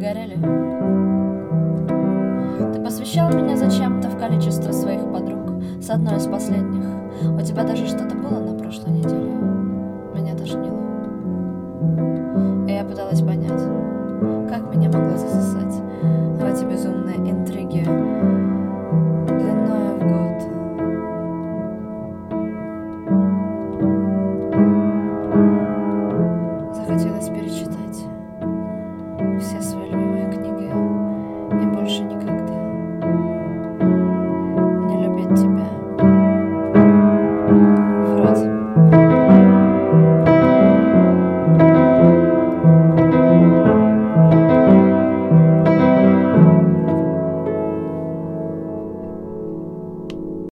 горели. Ты посвящал меня зачем-то в количество своих подруг. С одной из последних. У тебя даже что-то было на прошлой неделе. Меня тошнило. И я пыталась понять, как меня могло засосать в эти безумные интриги длиною в год. Захотелось перечитать все свои